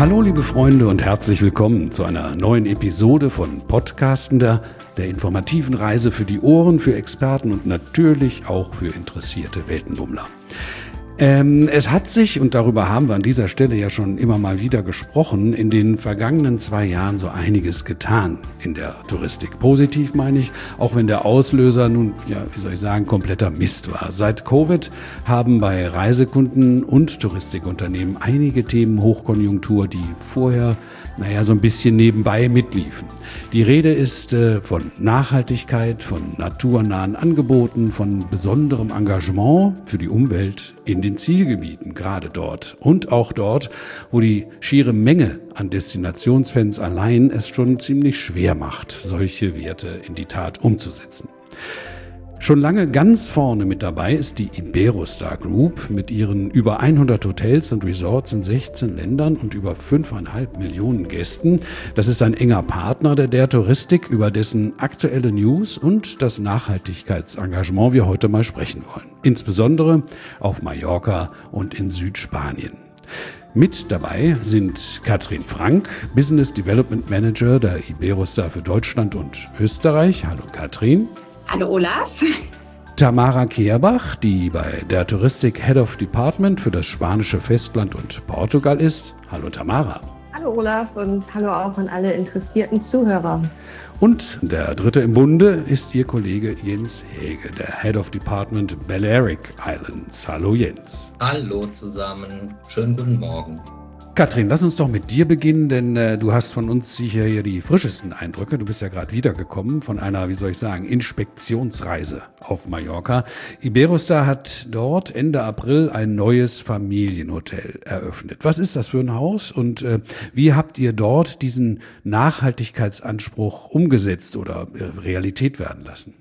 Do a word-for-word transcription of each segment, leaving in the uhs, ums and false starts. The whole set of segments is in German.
Hallo liebe Freunde und herzlich willkommen zu einer neuen Episode von Podcastender, der informativen Reise für die Ohren, für Experten und natürlich auch für interessierte Weltenbummler. Ähm, es hat sich, und darüber haben wir an dieser Stelle ja schon immer mal wieder gesprochen, in den vergangenen zwei Jahren so einiges getan in der Touristik. Positiv meine ich, auch wenn der Auslöser nun, ja, wie soll ich sagen, kompletter Mist war. Seit Covid haben bei Reisekunden und Touristikunternehmen einige Themen Hochkonjunktur, die vorher, naja, so ein bisschen nebenbei mitliefen. Die Rede ist äh, von Nachhaltigkeit, von naturnahen Angeboten, von besonderem Engagement für die Umwelt in den Zielgebieten, gerade dort und auch dort, wo die schiere Menge an Destinationsfans allein es schon ziemlich schwer macht, solche Werte in die Tat umzusetzen. Schon lange ganz vorne mit dabei ist die Iberostar Group mit ihren über hundert Hotels und Resorts in sechzehn Ländern und über fünfeinhalb Millionen Gästen. Das ist ein enger Partner der der Touristik, über dessen aktuelle News und das Nachhaltigkeitsengagement wir heute mal sprechen wollen. Insbesondere auf Mallorca und in Südspanien. Mit dabei sind Katrin Frank, Business Development Manager der Iberostar für Deutschland und Österreich. Hallo Katrin. Hallo Olaf. Tamara Kehrbach, die bei der Touristik Head of Department für das spanische Festland und Portugal ist. Hallo Tamara. Hallo Olaf und hallo auch an alle interessierten Zuhörer. Und der dritte im Bunde ist Ihr Kollege Jens Häge, der Head of Department Balearic Islands. Hallo Jens. Hallo zusammen, schönen guten Morgen. Katrin, lass uns doch mit dir beginnen, denn äh, du hast von uns sicher hier die frischesten Eindrücke. Du bist ja gerade wiedergekommen von einer, wie soll ich sagen, Inspektionsreise auf Mallorca. Iberostar hat dort Ende April ein neues Familienhotel eröffnet. Was ist das für ein Haus und äh, wie habt ihr dort diesen Nachhaltigkeitsanspruch umgesetzt oder äh, Realität werden lassen?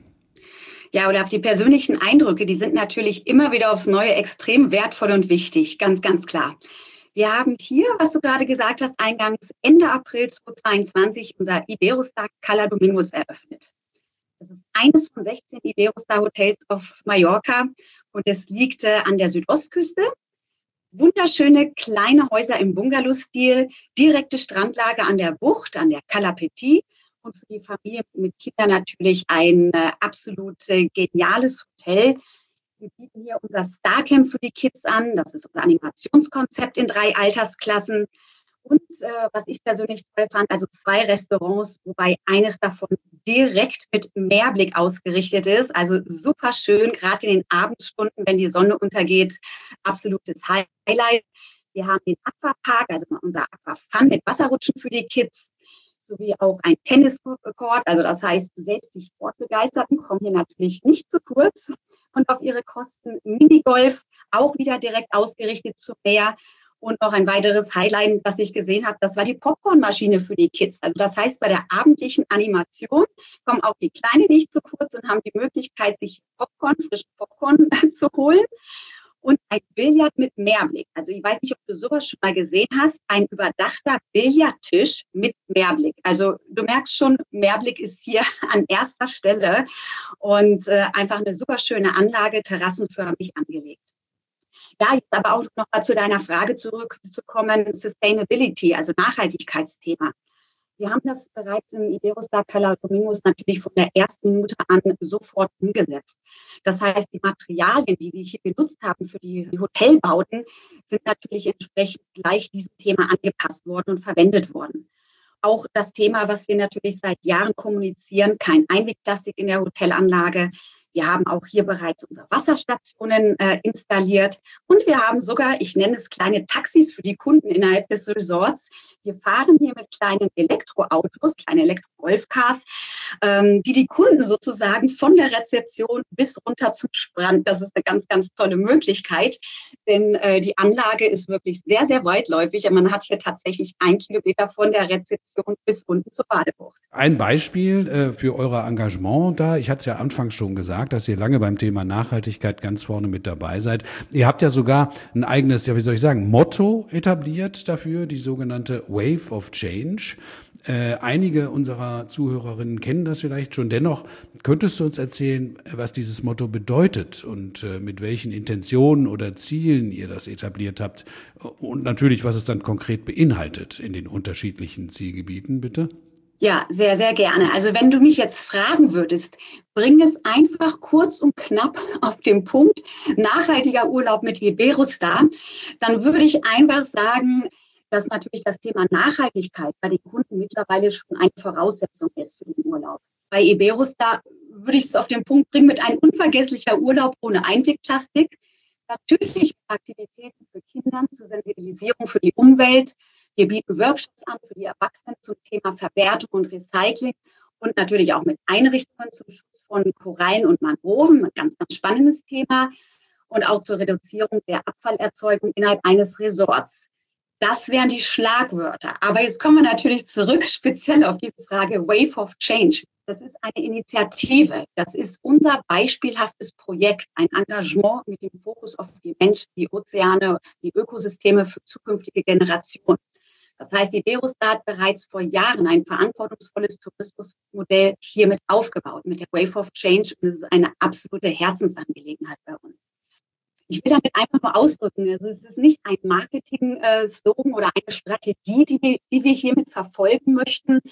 Ja, oder auf die persönlichen Eindrücke, die sind natürlich immer wieder aufs Neue extrem wertvoll und wichtig, ganz, ganz klar. Wir haben hier, was du gerade gesagt hast, eingangs Ende April zweitausendzweiundzwanzig unser Iberostar Cala Domingos eröffnet. Das ist eines von sechzehn Iberostar Hotels auf Mallorca und es liegt äh, an der Südostküste. Wunderschöne kleine Häuser im Bungalow-Stil, direkte Strandlage an der Bucht, an der Cala Petit und für die Familie mit Kindern natürlich ein äh, absolut äh, geniales Hotel. Wir bieten hier unser Starcamp für die Kids an. Das ist unser Animationskonzept in drei Altersklassen. Und äh, was ich persönlich toll fand, also zwei Restaurants, wobei eines davon direkt mit Meerblick ausgerichtet ist. Also super schön, gerade in den Abendstunden, wenn die Sonne untergeht, absolutes Highlight. Wir haben den Aquapark, also unser Aquafun mit Wasserrutschen für die Kids, sowie auch ein Tenniscourt. Also das heißt, selbst die Sportbegeisterten kommen hier natürlich nicht zu kurz. Und auf ihre Kosten Minigolf, auch wieder direkt ausgerichtet zum Meer. Und noch ein weiteres Highlight, das ich gesehen habe, das war die Popcornmaschine für die Kids. Also das heißt, bei der abendlichen Animation kommen auch die Kleinen nicht zu kurz und haben die Möglichkeit, sich Popcorn, frischen Popcorn zu holen. Und ein Billard mit Meerblick. Also ich weiß nicht, ob du sowas schon mal gesehen hast. Ein überdachter Billardtisch mit Meerblick. Also du merkst schon, Meerblick ist hier an erster Stelle. Und äh, einfach eine super schöne Anlage, terrassenförmig angelegt. Ja, jetzt aber auch noch mal zu deiner Frage zurückzukommen, Sustainability, also Nachhaltigkeitsthema. Wir haben das bereits im Iberostar Cala Domingos natürlich von der ersten Minute an sofort umgesetzt. Das heißt, die Materialien, die wir hier genutzt haben für die Hotelbauten, sind natürlich entsprechend gleich diesem Thema angepasst worden und verwendet worden. Auch das Thema, was wir natürlich seit Jahren kommunizieren, kein Einwegplastik in der Hotelanlage. Wir haben auch hier bereits unsere Wasserstationen äh, installiert und wir haben sogar, ich nenne es kleine Taxis für die Kunden innerhalb des Resorts. Wir fahren hier mit kleinen Elektroautos, kleine Elektro-Golfcars, ähm, die die Kunden sozusagen von der Rezeption bis runter zum Strand. Das ist eine ganz, ganz tolle Möglichkeit, denn äh, die Anlage ist wirklich sehr, sehr weitläufig. Man hat hier tatsächlich ein Kilometer von der Rezeption bis unten zur Badebucht. Ein Beispiel äh, für euer Engagement da, ich hatte es ja anfangs schon gesagt, dass ihr lange beim Thema Nachhaltigkeit ganz vorne mit dabei seid. Ihr habt ja sogar ein eigenes, ja wie soll ich sagen, Motto etabliert dafür, die sogenannte Wave of Change. Äh, einige unserer Zuhörerinnen kennen das vielleicht schon. Dennoch, könntest du uns erzählen, was dieses Motto bedeutet und äh, mit welchen Intentionen oder Zielen ihr das etabliert habt und natürlich, was es dann konkret beinhaltet in den unterschiedlichen Zielgebieten, bitte? Ja, sehr, sehr gerne. Also wenn du mich jetzt fragen würdest, bring es einfach kurz und knapp auf den Punkt, nachhaltiger Urlaub mit Iberostar, dann würde ich einfach sagen, dass natürlich das Thema Nachhaltigkeit bei den Kunden mittlerweile schon eine Voraussetzung ist für den Urlaub. Bei Iberostar würde ich es auf den Punkt bringen mit einem unvergesslicher Urlaub ohne Einwegplastik. Natürlich Aktivitäten für Kinder zur Sensibilisierung für die Umwelt. Wir bieten Workshops an für die Erwachsenen zum Thema Verwertung und Recycling und natürlich auch mit Einrichtungen zum Schutz von Korallen und Mangroven. Ein ganz, ganz spannendes Thema. Und auch zur Reduzierung der Abfallerzeugung innerhalb eines Resorts. Das wären die Schlagwörter. Aber jetzt kommen wir natürlich zurück speziell auf die Frage Wave of Change. Das ist eine Initiative. Das ist unser beispielhaftes Projekt, ein Engagement mit dem Fokus auf die Menschen, die Ozeane, die Ökosysteme für zukünftige Generationen. Das heißt, Iberostar hat bereits vor Jahren ein verantwortungsvolles Tourismusmodell hiermit aufgebaut, mit der Wave of Change. Und es ist eine absolute Herzensangelegenheit bei uns. Ich will damit einfach nur ausdrücken, also es ist nicht ein Marketing-Slogan oder eine Strategie, die wir, die wir hiermit verfolgen möchten,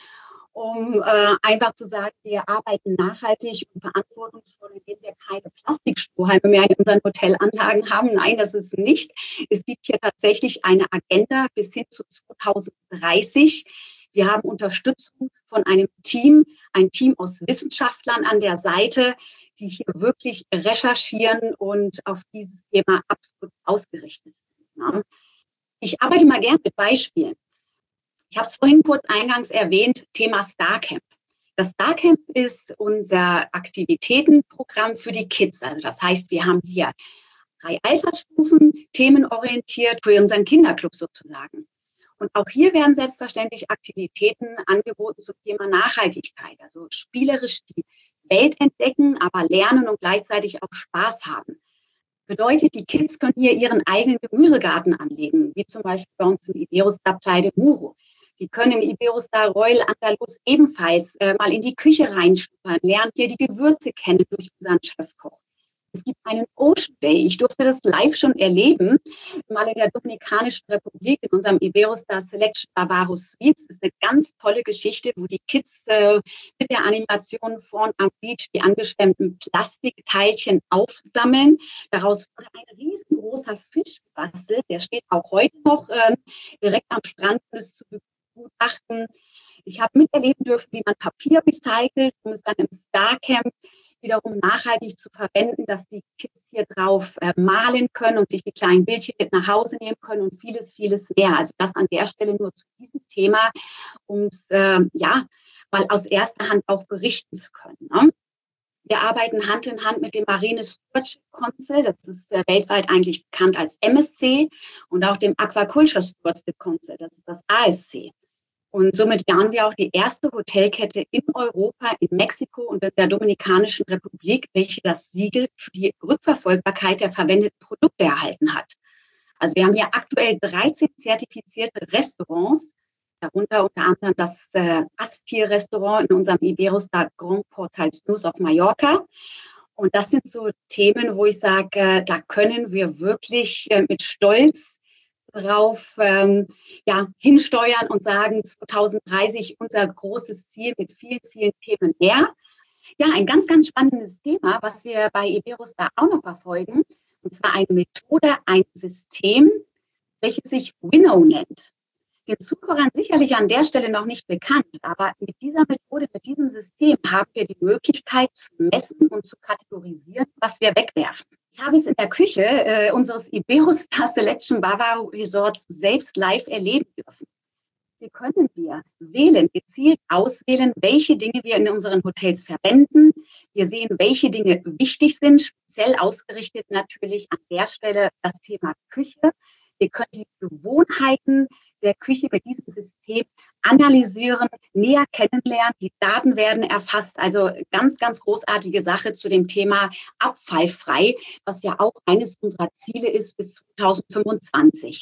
um äh, einfach zu sagen, wir arbeiten nachhaltig und verantwortungsvoll, indem wir keine Plastikstrohhalme mehr in unseren Hotelanlagen haben. Nein, das ist nicht. Es gibt hier tatsächlich eine Agenda bis hin zu zweitausenddreißig. Wir haben Unterstützung von einem Team, ein Team aus Wissenschaftlern an der Seite, die hier wirklich recherchieren und auf dieses Thema absolut ausgerichtet sind. Ich arbeite mal gern mit Beispielen. Ich habe es vorhin kurz eingangs erwähnt, Thema StarCamp. Das StarCamp ist unser Aktivitätenprogramm für die Kids. Also das heißt, wir haben hier drei Altersstufen, themenorientiert für unseren Kinderclub sozusagen. Und auch hier werden selbstverständlich Aktivitäten angeboten zum Thema Nachhaltigkeit, also spielerisch die Welt entdecken, aber lernen und gleichzeitig auch Spaß haben. Bedeutet, die Kids können hier ihren eigenen Gemüsegarten anlegen, wie zum Beispiel bei uns im Iberostar Playa de Muro. Die können im Iberostar Royal Andalus ebenfalls äh, mal in die Küche reinschnuppern, lernen hier die Gewürze kennen durch unseren Chefkoch. Es gibt einen Ocean Day. Ich durfte das live schon erleben, mal in der Dominikanischen Republik, in unserem Iberostar Selection Bavaro Suites. Das ist eine ganz tolle Geschichte, wo die Kids äh, mit der Animation vorn am Beach die angeschwemmten Plastikteilchen aufsammeln. Daraus wurde ein riesengroßer Fisch gebastelt. Der steht auch heute noch äh, direkt am Strand, um es zu begutachten. Ich habe miterleben dürfen, wie man Papier recycelt, um es dann im StarCamp wiederum nachhaltig zu verwenden, dass die Kids hier drauf äh, malen können und sich die kleinen Bildchen mit nach Hause nehmen können und vieles, vieles mehr. Also das an der Stelle nur zu diesem Thema, um es äh, ja mal aus erster Hand auch berichten zu können. Ne? Wir arbeiten Hand in Hand mit dem Marine Stewardship Council, das ist äh, weltweit eigentlich bekannt als M S C, und auch dem Aquaculture Stewardship Council, das ist das A S C. Und somit waren wir auch die erste Hotelkette in Europa, in Mexiko und in der Dominikanischen Republik, welche das Siegel für die Rückverfolgbarkeit der verwendeten Produkte erhalten hat. Also wir haben hier aktuell dreizehn zertifizierte Restaurants, darunter unter anderem das äh, Astier-Restaurant in unserem Iberostar Grand Portal Snus auf Mallorca. Und das sind so Themen, wo ich sage, äh, da können wir wirklich äh, mit Stolz darauf ähm, ja, hinsteuern und sagen, zweitausenddreißig unser großes Ziel mit vielen, vielen Themen mehr. Ja, ein ganz, ganz spannendes Thema, was wir bei Iberostar auch noch verfolgen, und zwar eine Methode, ein System, welches sich Winnow nennt. Den Zuhörern sicherlich an der Stelle noch nicht bekannt, aber mit dieser Methode, mit diesem System haben wir die Möglichkeit zu messen und zu kategorisieren, was wir wegwerfen. Ich habe es in der Küche äh, unseres Iberostar Selection Bavaro Resorts selbst live erleben dürfen. Hier können wir wählen, gezielt auswählen, welche Dinge wir in unseren Hotels verwenden. Wir sehen, welche Dinge wichtig sind, speziell ausgerichtet natürlich an der Stelle das Thema Küche. Wir können die Gewohnheiten der Küche mit diesem System analysieren, näher kennenlernen. Die Daten werden erfasst. Also ganz, ganz großartige Sache zu dem Thema abfallfrei, was ja auch eines unserer Ziele ist bis zweitausendfünfundzwanzig.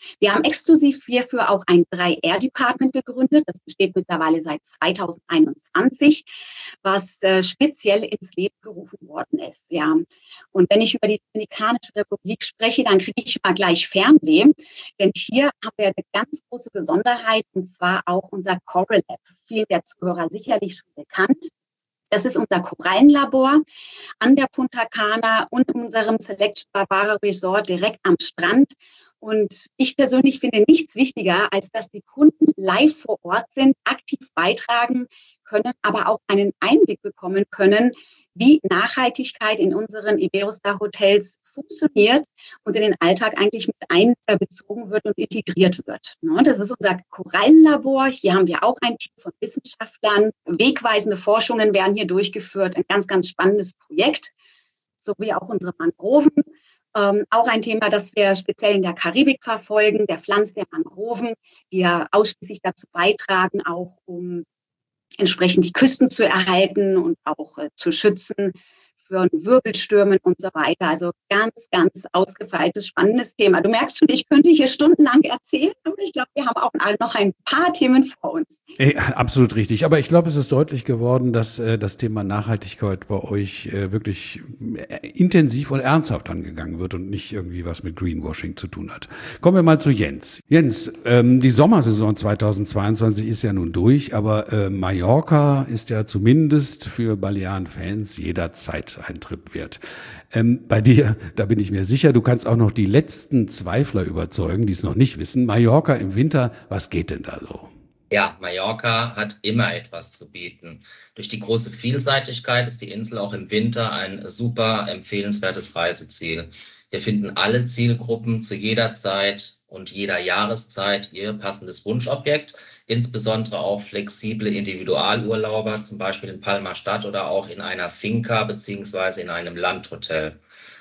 Wir haben exklusiv hierfür auch ein drei R Department gegründet. Das besteht mittlerweile seit zweitausendeinundzwanzig, was äh, speziell ins Leben gerufen worden ist. Ja. Und wenn ich über die Dominikanische Republik spreche, dann kriege ich mal gleich Fernweh. Denn hier haben wir eine ganz große Besonderheit, und zwar auch unser Coral Lab. Vielen der Zuhörer sicherlich schon bekannt. Das ist unser Korallenlabor an der Punta Cana und unserem Selection Barbara Resort direkt am Strand. Und ich persönlich finde nichts wichtiger, als dass die Kunden live vor Ort sind, aktiv beitragen können, aber auch einen Einblick bekommen können, wie Nachhaltigkeit in unseren Iberostar-Hotels funktioniert und in den Alltag eigentlich mit einbezogen wird und integriert wird. Das ist unser Korallenlabor. Hier haben wir auch ein Team von Wissenschaftlern. Wegweisende Forschungen werden hier durchgeführt. Ein ganz, ganz spannendes Projekt, sowie auch unsere Mangroven. Ähm, auch ein Thema, das wir speziell in der Karibik verfolgen, der Pflanz der Mangroven, die ja ausschließlich dazu beitragen, auch um entsprechend die Küsten zu erhalten und auch äh, zu schützen für Wirbelstürmen und so weiter. Also ganz, ganz ausgefeiltes, spannendes Thema. Du merkst schon, ich könnte hier stundenlang erzählen, aber ich glaube, wir haben auch noch ein paar Themen vor uns. Ey, absolut richtig. Aber ich glaube, es ist deutlich geworden, dass äh, das Thema Nachhaltigkeit bei euch äh, wirklich äh, intensiv und ernsthaft angegangen wird und nicht irgendwie was mit Greenwashing zu tun hat. Kommen wir mal zu Jens. Jens, ähm, die Sommersaison zweitausendzweiundzwanzig ist ja nun durch, aber äh, Mallorca ist ja zumindest für Balearen-Fans jederzeit ein Trip wert. Ähm, bei dir, da bin ich mir sicher, du kannst auch noch die letzten Zweifler überzeugen, die es noch nicht wissen. Mallorca im Winter, was geht denn da so? Ja, Mallorca hat immer etwas zu bieten. Durch die große Vielseitigkeit ist die Insel auch im Winter ein super empfehlenswertes Reiseziel. Hier finden alle Zielgruppen zu jeder Zeit und jeder Jahreszeit ihr passendes Wunschobjekt, insbesondere auch flexible Individualurlauber, zum Beispiel in Palma Stadt oder auch in einer Finca beziehungsweise in einem Landhotel.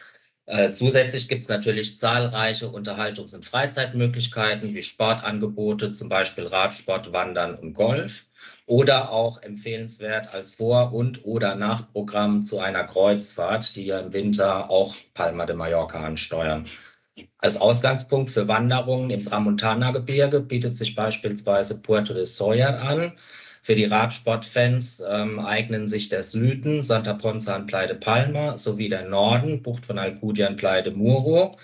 Äh, zusätzlich gibt es natürlich zahlreiche Unterhaltungs- und Freizeitmöglichkeiten wie Sportangebote, zum Beispiel Radsport, Wandern und Golf, oder auch empfehlenswert als Vor- und oder Nachprogramm zu einer Kreuzfahrt, die ja im Winter auch Palma de Mallorca ansteuern. Als Ausgangspunkt für Wanderungen im Tramontana-Gebirge bietet sich beispielsweise Puerto de Sóller an. Für die Radsportfans ähm, eignen sich der Süden, Santa Ponsa und Playa de Palma, sowie der Norden, Bucht von Alcudia und Playa de Muro.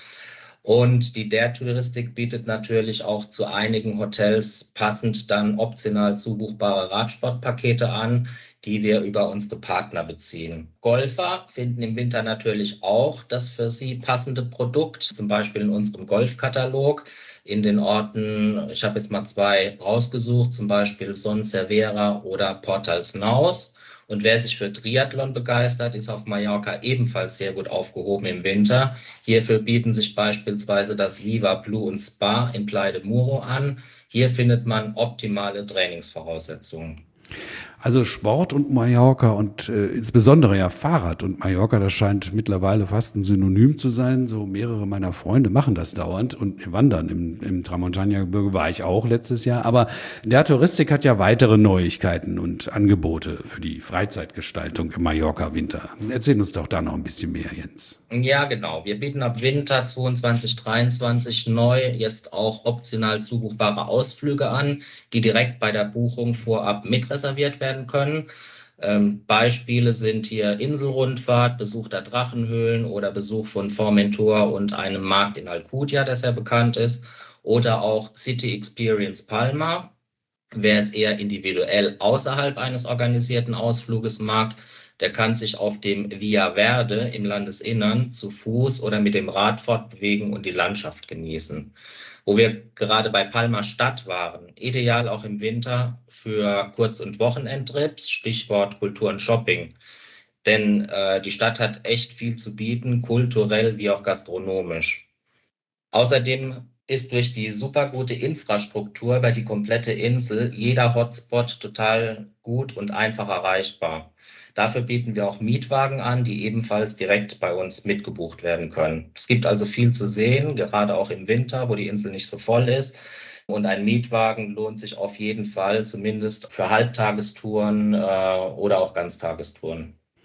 Und die D E R-Touristik bietet natürlich auch zu einigen Hotels passend dann optional zubuchbare Radsportpakete an, die wir über unsere Partner beziehen. Golfer finden im Winter natürlich auch das für sie passende Produkt, zum Beispiel in unserem Golfkatalog. In den Orten, ich habe jetzt mal zwei rausgesucht, zum Beispiel Son Servera oder Portal Snaus. Und wer sich für Triathlon begeistert, ist auf Mallorca ebenfalls sehr gut aufgehoben im Winter. Hierfür bieten sich beispielsweise das Viva Blue und Spa in Playa de Muro an. Hier findet man optimale Trainingsvoraussetzungen. Also Sport und Mallorca und äh, insbesondere ja Fahrrad und Mallorca, das scheint mittlerweile fast ein Synonym zu sein. So mehrere meiner Freunde machen das dauernd und wandern im, im Tramontana-Gebirge war ich auch letztes Jahr. Aber der Touristik hat ja weitere Neuigkeiten und Angebote für die Freizeitgestaltung im Mallorca-Winter. Erzähl uns doch da noch ein bisschen mehr, Jens. Ja, genau. Wir bieten ab Winter zweiundzwanzig dreiundzwanzig neu jetzt auch optional zubuchbare Ausflüge an, die direkt bei der Buchung vorab mitreserviert werden können. Ähm, Beispiele sind hier Inselrundfahrt, Besuch der Drachenhöhlen oder Besuch von Formentor und einem Markt in Alcudia, der sehr bekannt ist, oder auch City Experience Palma. Wer es eher individuell außerhalb eines organisierten Ausfluges mag, der kann sich auf dem Via Verde im Landesinnern zu Fuß oder mit dem Rad fortbewegen und die Landschaft genießen. Wo wir gerade bei Palma Stadt waren, ideal auch im Winter für Kurz- und Wochenendtrips, Stichwort Kultur und Shopping. Denn äh, die Stadt hat echt viel zu bieten, kulturell wie auch gastronomisch. Außerdem ist durch die supergute Infrastruktur über die komplette Insel jeder Hotspot total gut und einfach erreichbar. Dafür bieten wir auch Mietwagen an, die ebenfalls direkt bei uns mitgebucht werden können. Es gibt also viel zu sehen, gerade auch im Winter, wo die Insel nicht so voll ist. Und ein Mietwagen lohnt sich auf jeden Fall, zumindest für Halbtagestouren äh, oder auch Ganztagestouren.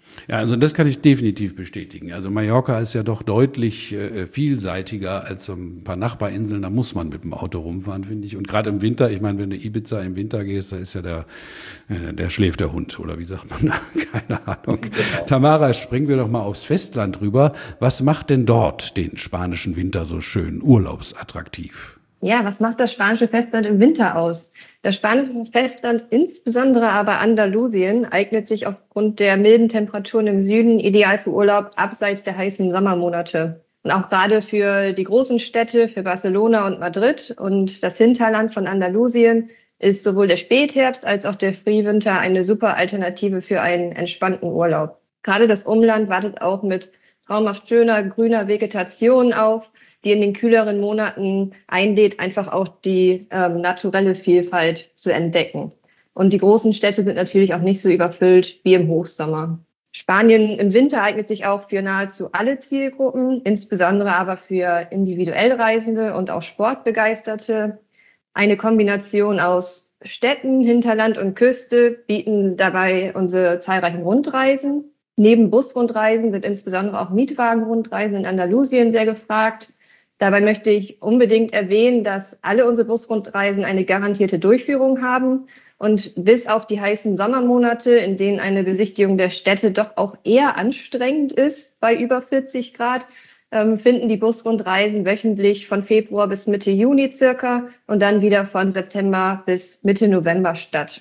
Ja, also das kann ich definitiv bestätigen. Also Mallorca ist ja doch deutlich äh, vielseitiger als so ein paar Nachbarinseln. Da muss man mit dem Auto rumfahren, finde ich. Und gerade im Winter, ich meine, wenn du Ibiza im Winter gehst, da ist ja der, äh, der schläft der Hund, oder wie sagt man da? Keine Ahnung. Genau. Tamara, springen wir doch mal aufs Festland rüber. Was macht denn dort den spanischen Winter so schön urlaubsattraktiv? Ja, was macht das spanische Festland im Winter aus? Das spanische Festland, insbesondere aber Andalusien, eignet sich aufgrund der milden Temperaturen im Süden ideal für Urlaub abseits der heißen Sommermonate. Und auch gerade für die großen Städte, für Barcelona und Madrid und das Hinterland von Andalusien ist sowohl der Spätherbst als auch der Frühwinter eine super Alternative für einen entspannten Urlaub. Gerade das Umland wartet auch mit traumhaft schöner grüner Vegetation auf, die in den kühleren Monaten einlädt, einfach auch die ähm, naturelle Vielfalt zu entdecken. Und die großen Städte sind natürlich auch nicht so überfüllt wie im Hochsommer. Spanien im Winter eignet sich auch für nahezu alle Zielgruppen, insbesondere aber für individuell Reisende und auch Sportbegeisterte. Eine Kombination aus Städten, Hinterland und Küste bieten dabei unsere zahlreichen Rundreisen. Neben Busrundreisen sind insbesondere auch Mietwagenrundreisen in Andalusien sehr gefragt. Dabei möchte ich unbedingt erwähnen, dass alle unsere Busrundreisen eine garantierte Durchführung haben und bis auf die heißen Sommermonate, in denen eine Besichtigung der Städte doch auch eher anstrengend ist, bei über vierzig Grad, ähm, finden die Busrundreisen wöchentlich von Februar bis Mitte Juni circa und dann wieder von September bis Mitte November statt.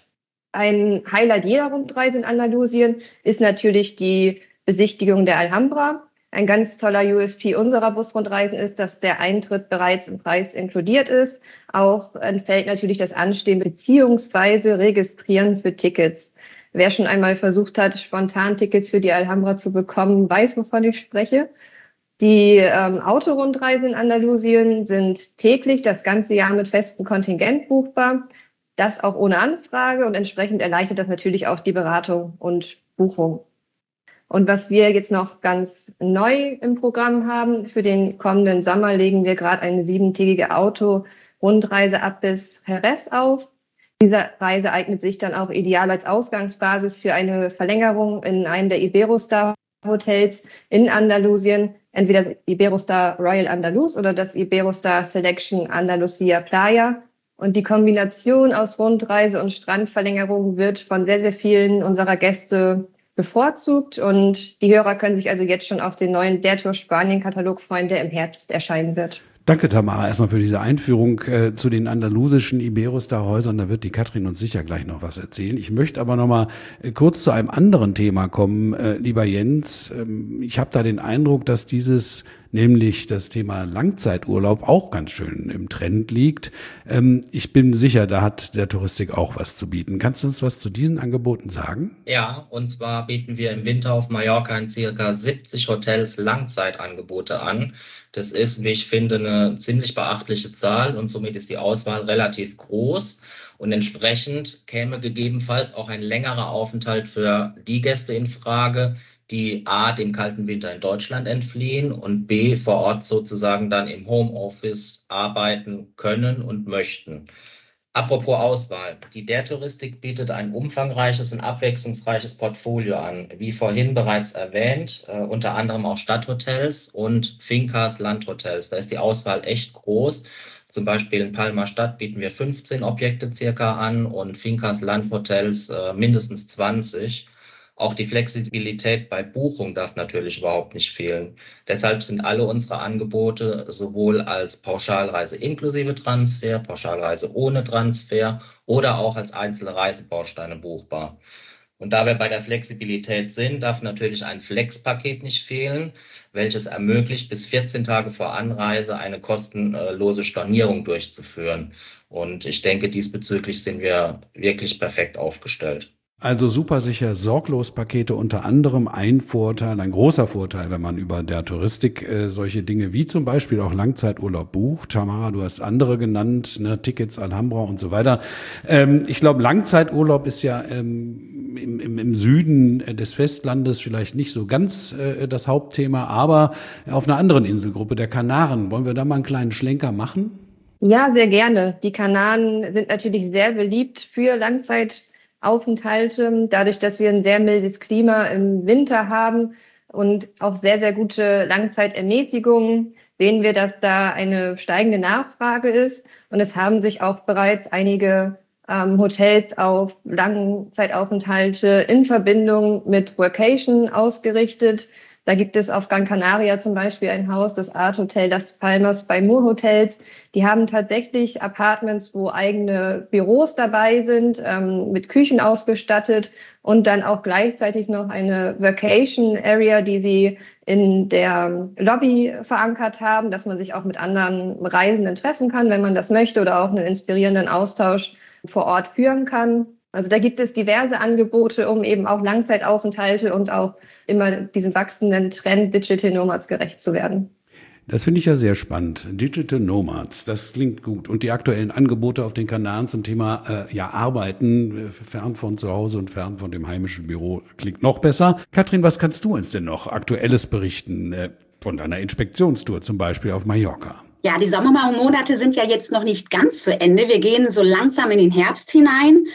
Ein Highlight jeder Rundreise in Andalusien ist natürlich die Besichtigung der Alhambra. Ein ganz toller U S P unserer Busrundreisen ist, dass der Eintritt bereits im Preis inkludiert ist. Auch entfällt natürlich das Anstehen bzw. Registrieren für Tickets. Wer schon einmal versucht hat, spontan Tickets für die Alhambra zu bekommen, weiß, wovon ich spreche. Die ähm, Autorundreisen in Andalusien sind täglich das ganze Jahr mit festem Kontingent buchbar. Das auch ohne Anfrage und entsprechend erleichtert das natürlich auch die Beratung und Buchung. Und was wir jetzt noch ganz neu im Programm haben, für den kommenden Sommer legen wir gerade eine siebentägige Auto-Rundreise ab bis Jerez auf. Diese Reise eignet sich dann auch ideal als Ausgangsbasis für eine Verlängerung in einem der Iberostar-Hotels in Andalusien, entweder das Iberostar Royal Andalus oder das Iberostar Selection Andalusia Playa. Und die Kombination aus Rundreise und Strandverlängerung wird von sehr, sehr vielen unserer Gäste bevorzugt und die Hörer können sich also jetzt schon auf den neuen Der Tour Spanien-Katalog freuen, der im Herbst erscheinen wird. Danke, Tamara, erstmal für diese Einführung äh, zu den andalusischen Iberostar-Häusern. Da wird die Katrin uns sicher gleich noch was erzählen. Ich möchte aber noch mal äh, kurz zu einem anderen Thema kommen, äh, lieber Jens. Ähm, ich habe da den Eindruck, dass dieses, nämlich das Thema Langzeiturlaub, auch ganz schön im Trend liegt. Ähm, ich bin sicher, da hat der Touristik auch was zu bieten. Kannst du uns was zu diesen Angeboten sagen? Ja, und zwar bieten wir im Winter auf Mallorca in circa siebzig Hotels Langzeitangebote an. Das ist, wie ich finde, eine ziemlich beachtliche Zahl und somit ist die Auswahl relativ groß und entsprechend käme gegebenenfalls auch ein längerer Aufenthalt für die Gäste in Frage, die A, dem kalten Winter in Deutschland entfliehen und B, vor Ort sozusagen dann im Homeoffice arbeiten können und möchten. Apropos Auswahl. Die Der Touristik bietet ein umfangreiches und abwechslungsreiches Portfolio an. Wie vorhin bereits erwähnt, äh, unter anderem auch Stadthotels und Fincas Landhotels. Da ist die Auswahl echt groß. Zum Beispiel in Palma Stadt bieten wir fünfzehn Objekte circa an und Fincas Landhotels äh, mindestens zwanzig. Auch die Flexibilität bei Buchung darf natürlich überhaupt nicht fehlen. Deshalb sind alle unsere Angebote sowohl als Pauschalreise inklusive Transfer, Pauschalreise ohne Transfer oder auch als einzelne Reisebausteine buchbar. Und da wir bei der Flexibilität sind, darf natürlich ein Flex-Paket nicht fehlen, welches ermöglicht, bis vierzehn Tage vor Anreise eine kostenlose Stornierung durchzuführen. Und ich denke, diesbezüglich sind wir wirklich perfekt aufgestellt. Also super sicher, sorglos Pakete, unter anderem ein Vorteil, ein großer Vorteil, wenn man über der Touristik äh, solche Dinge wie zum Beispiel auch Langzeiturlaub bucht. Tamara, du hast andere genannt, ne, Tickets, Alhambra und so weiter. Ähm, ich glaube, Langzeiturlaub ist ja ähm, im, im, im Süden des Festlandes vielleicht nicht so ganz äh, das Hauptthema, aber auf einer anderen Inselgruppe, der Kanaren. Wollen wir da mal einen kleinen Schlenker machen? Ja, sehr gerne. Die Kanaren sind natürlich sehr beliebt für Langzeit Langzeitaufenthalte. Dadurch, dass wir ein sehr mildes Klima im Winter haben und auch sehr, sehr gute Langzeitermäßigungen, sehen wir, dass da eine steigende Nachfrage ist. Und es haben sich auch bereits einige ähm, Hotels auf Langzeitaufenthalte in Verbindung mit Workation ausgerichtet. Da gibt es auf Gran Canaria zum Beispiel ein Haus, das Art Hotel Las Palmas bei Moore Hotels. Die haben tatsächlich Apartments, wo eigene Büros dabei sind, ähm, mit Küchen ausgestattet und dann auch gleichzeitig noch eine Vacation Area, die sie in der Lobby verankert haben, dass man sich auch mit anderen Reisenden treffen kann, wenn man das möchte, oder auch einen inspirierenden Austausch vor Ort führen kann. Also da gibt es diverse Angebote, um eben auch Langzeitaufenthalte und auch immer diesem wachsenden Trend Digital Nomads gerecht zu werden. Das finde ich ja sehr spannend. Digital Nomads, das klingt gut. Und die aktuellen Angebote auf den Kanaren zum Thema äh, ja Arbeiten, äh, fern von zu Hause und fern von dem heimischen Büro, klingt noch besser. Katrin, was kannst du uns denn noch Aktuelles berichten äh, von deiner Inspektionstour zum Beispiel auf Mallorca? Ja, die Sommermonate sind ja jetzt noch nicht ganz zu Ende. Wir gehen so langsam in den Herbst hinein.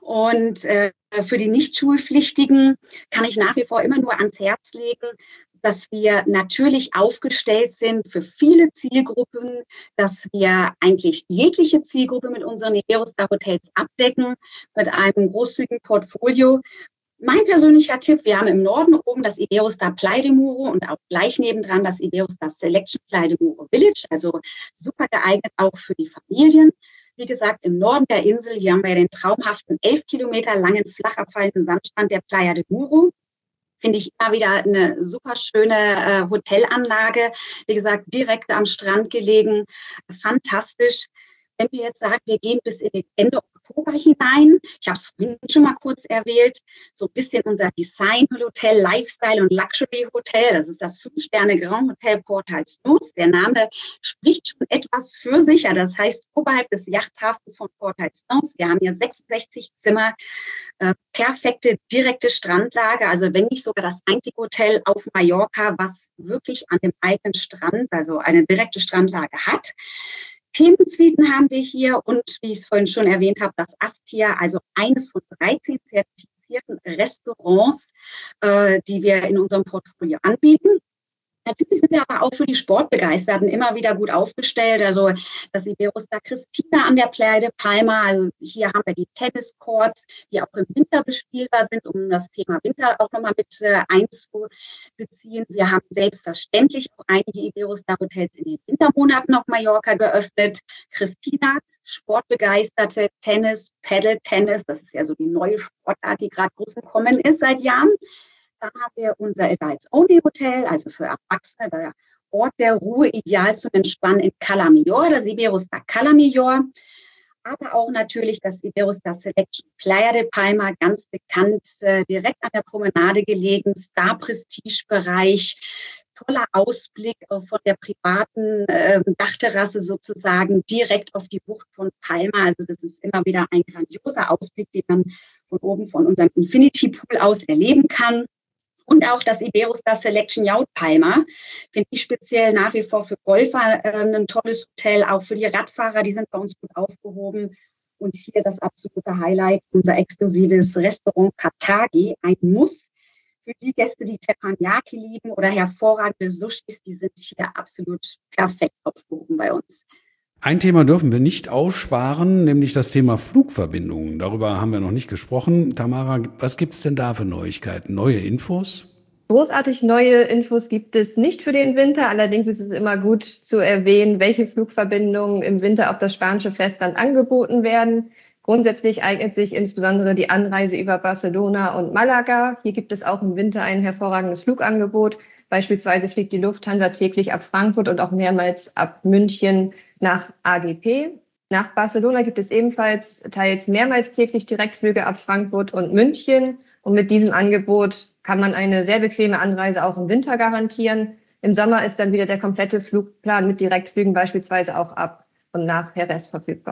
Und äh, für die Nicht-Schulpflichtigen kann ich nach wie vor immer nur ans Herz legen, dass wir natürlich aufgestellt sind für viele Zielgruppen, dass wir eigentlich jegliche Zielgruppe mit unseren Iberostar-Hotels abdecken, mit einem großzügigen Portfolio. Mein persönlicher Tipp, wir haben im Norden oben das Iberostar Playa de Muro und auch gleich nebendran das Iberostar Selection Playa de Muro Village, also super geeignet auch für die Familien. Wie gesagt, im Norden der Insel, hier haben wir den traumhaften elf Kilometer langen, flach abfallenden Sandstrand der Playa de Muro. Finde ich immer wieder eine super schöne äh, Hotelanlage. Wie gesagt, direkt am Strand gelegen, fantastisch. Wenn wir jetzt sagen, wir gehen bis in den Ende Oktober hinein, ich habe es vorhin schon mal kurz erwähnt, so ein bisschen unser Design-Hotel, Lifestyle- und Luxury-Hotel, das ist das Fünf-Sterne-Grand Hotel Portal Snooze. Der Name spricht schon etwas für sich, ja, das heißt oberhalb des Yachthafens von Portal Snooze. Wir haben hier sechsundsechzig Zimmer, äh, perfekte, direkte Strandlage, also wenn nicht sogar das einzige Hotel auf Mallorca, was wirklich an dem eigenen Strand, also eine direkte Strandlage hat. Themensuiten haben wir hier und wie ich es vorhin schon erwähnt habe, das Astia, also eines von dreizehn zertifizierten Restaurants, äh, die wir in unserem Portfolio anbieten. Natürlich sind wir aber auch für die Sportbegeisterten immer wieder gut aufgestellt. Also das Iberostar Cristina an der Playa de Palma. Also hier haben wir die Tenniscourts, die auch im Winter bespielbar sind, um das Thema Winter auch nochmal mit äh, einzubeziehen. Wir haben selbstverständlich auch einige Iberostar-Hotels in den Wintermonaten auf Mallorca geöffnet. Cristina, Sportbegeisterte, Tennis, Paddle-Tennis, das ist ja so die neue Sportart, die gerade groß im Kommen ist seit Jahren. Dann haben wir unser Adults-Only-Hotel, also für Erwachsene, der Ort der Ruhe, ideal zum Entspannen in Cala Millor, das Iberostar Cala Millor. Aber auch natürlich das Iberostar Selection Playa de Palma, ganz bekannt, äh, direkt an der Promenade gelegen, Star-Prestige-Bereich, toller Ausblick äh, von der privaten äh, Dachterrasse sozusagen direkt auf die Bucht von Palma. Also das ist immer wieder ein grandioser Ausblick, den man von oben von unserem Infinity Pool aus erleben kann. Und auch das Iberostar Selection Yacht Palma finde ich speziell nach wie vor für Golfer äh, ein tolles Hotel, auch für die Radfahrer, die sind bei uns gut aufgehoben. Und hier das absolute Highlight, unser exklusives Restaurant Katagi, ein Muss für die Gäste, die Teppanyaki lieben oder hervorragende Sushis, die sind hier absolut perfekt aufgehoben bei uns. Ein Thema dürfen wir nicht aussparen, nämlich das Thema Flugverbindungen. Darüber haben wir noch nicht gesprochen. Tamara, was gibt es denn da für Neuigkeiten, neue Infos? Großartig neue Infos gibt es nicht für den Winter. Allerdings ist es immer gut zu erwähnen, welche Flugverbindungen im Winter auf das spanische Festland angeboten werden. Grundsätzlich eignet sich insbesondere die Anreise über Barcelona und Malaga. Hier gibt es auch im Winter ein hervorragendes Flugangebot. Beispielsweise fliegt die Lufthansa täglich ab Frankfurt und auch mehrmals ab München nach A G P. Nach Barcelona gibt es ebenfalls teils mehrmals täglich Direktflüge ab Frankfurt und München. Und mit diesem Angebot kann man eine sehr bequeme Anreise auch im Winter garantieren. Im Sommer ist dann wieder der komplette Flugplan mit Direktflügen beispielsweise auch ab und nach Jerez verfügbar.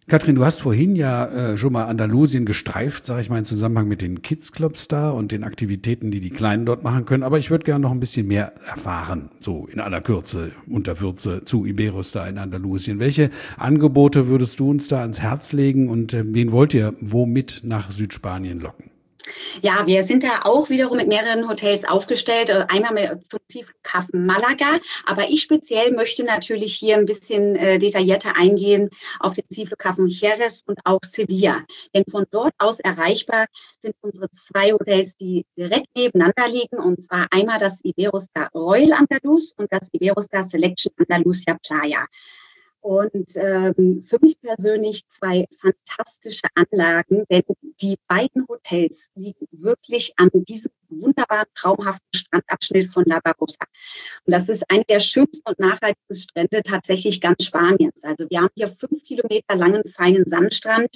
Katrin, du hast vorhin ja äh, schon mal Andalusien gestreift, sage ich mal, im Zusammenhang mit den Kids Clubs da und den Aktivitäten, die die Kleinen dort machen können. Aber ich würde gerne noch ein bisschen mehr erfahren, so in aller Kürze, unter Würze zu Iberostar in Andalusien. Welche Angebote würdest du uns da ans Herz legen und äh, wen wollt ihr womit nach Südspanien locken? Ja, wir sind da auch wiederum mit mehreren Hotels aufgestellt, einmal mit zum Zielflughafen Malaga, aber ich speziell möchte natürlich hier ein bisschen äh, detaillierter eingehen auf den Zielflughafen Jerez und auch Sevilla, denn von dort aus erreichbar sind unsere zwei Hotels, die direkt nebeneinander liegen, und zwar einmal das Iberostar Royal Andaluz und das Iberostar Selection Andalusia Playa. Und ähm, für mich persönlich zwei fantastische Anlagen, denn die beiden Hotels liegen wirklich an diesem wunderbaren, traumhaften Strandabschnitt von La Barbosa. Und das ist einer der schönsten und nachhaltigsten Strände tatsächlich ganz Spaniens. Also wir haben hier fünf Kilometer langen, feinen Sandstrand.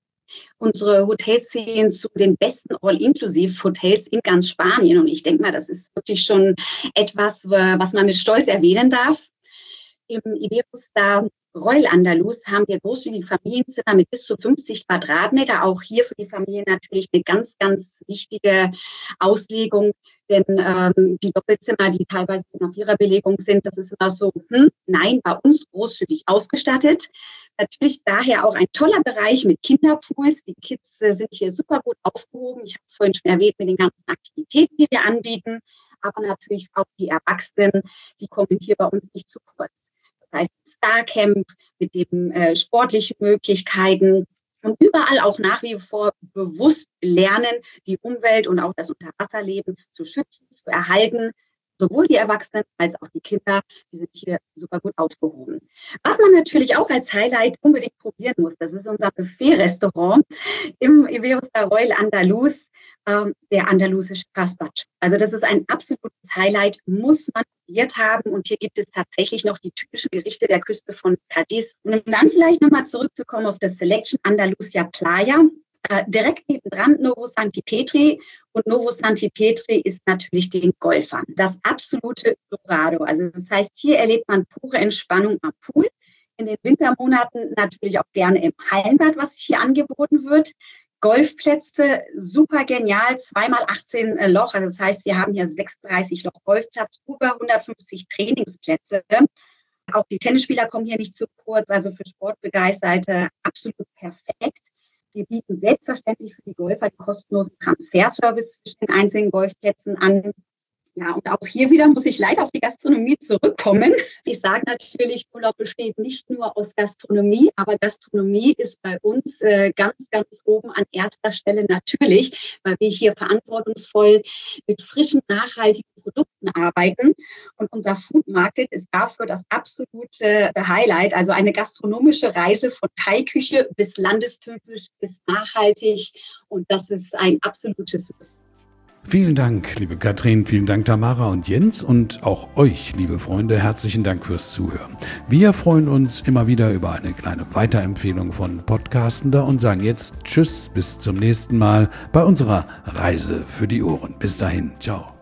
Unsere Hotels zählen zu den besten All-Inclusive-Hotels in ganz Spanien. Und ich denke mal, das ist wirklich schon etwas, was man mit Stolz erwähnen darf. Im Iberostar Royal Andaluz haben wir großzügige Familienzimmer mit bis zu fünfzig Quadratmeter. Auch hier für die Familie natürlich eine ganz, ganz wichtige Auslegung. Denn ähm, die Doppelzimmer, die teilweise in Viererbelegung sind, das ist immer so, hm, nein, bei uns großzügig ausgestattet. Natürlich daher auch ein toller Bereich mit Kinderpools. Die Kids äh, sind hier super gut aufgehoben. Ich habe es vorhin schon erwähnt mit den ganzen Aktivitäten, die wir anbieten. Aber natürlich auch die Erwachsenen, die kommen hier bei uns nicht zu kurz. Das heißt Starcamp mit den äh, sportlichen Möglichkeiten und überall auch nach wie vor bewusst lernen, die Umwelt und auch das Unterwasserleben zu schützen, zu erhalten. Sowohl die Erwachsenen als auch die Kinder, die sind hier super gut aufgehoben. Was man natürlich auch als Highlight unbedingt probieren muss, das ist unser Buffet-Restaurant im Iberostar Royal Andaluz, ähm, der andalusische Gazpacho. Also das ist ein absolutes Highlight, muss man probiert haben. Und hier gibt es tatsächlich noch die typischen Gerichte der Küste von Cadiz. Und um dann vielleicht nochmal zurückzukommen auf das Selection Andalusia Playa, Äh, direkt nebendran Novo Santi Petri, und Novo Santi Petri ist natürlich den Golfern das absolute Dorado. Also das heißt, hier erlebt man pure Entspannung am Pool. In den Wintermonaten natürlich auch gerne im Hallenbad, was hier angeboten wird. Golfplätze, super genial, zweimal achtzehn Loch. Also das heißt, wir haben hier sechsunddreißig Loch Golfplatz, über hundertfünfzig Trainingsplätze. Auch die Tennisspieler kommen hier nicht zu kurz, also für Sportbegeisterte absolut perfekt. Wir bieten selbstverständlich für die Golfer den kostenlosen Transferservice zwischen den einzelnen Golfplätzen an. Ja, und auch hier wieder muss ich leider auf die Gastronomie zurückkommen. Ich sage natürlich, Urlaub besteht nicht nur aus Gastronomie, aber Gastronomie ist bei uns äh, ganz, ganz oben an erster Stelle natürlich, weil wir hier verantwortungsvoll mit frischen, nachhaltigen Produkten arbeiten. Und unser Food Market ist dafür das absolute Highlight, also eine gastronomische Reise von Thai-Küche bis landestypisch bis nachhaltig. Und das ist ein absolutes Muss. Vielen Dank, liebe Katrin, vielen Dank, Tamara und Jens, und auch euch, liebe Freunde, herzlichen Dank fürs Zuhören. Wir freuen uns immer wieder über eine kleine Weiterempfehlung von Podcastender und sagen jetzt Tschüss, bis zum nächsten Mal bei unserer Reise für die Ohren. Bis dahin, ciao.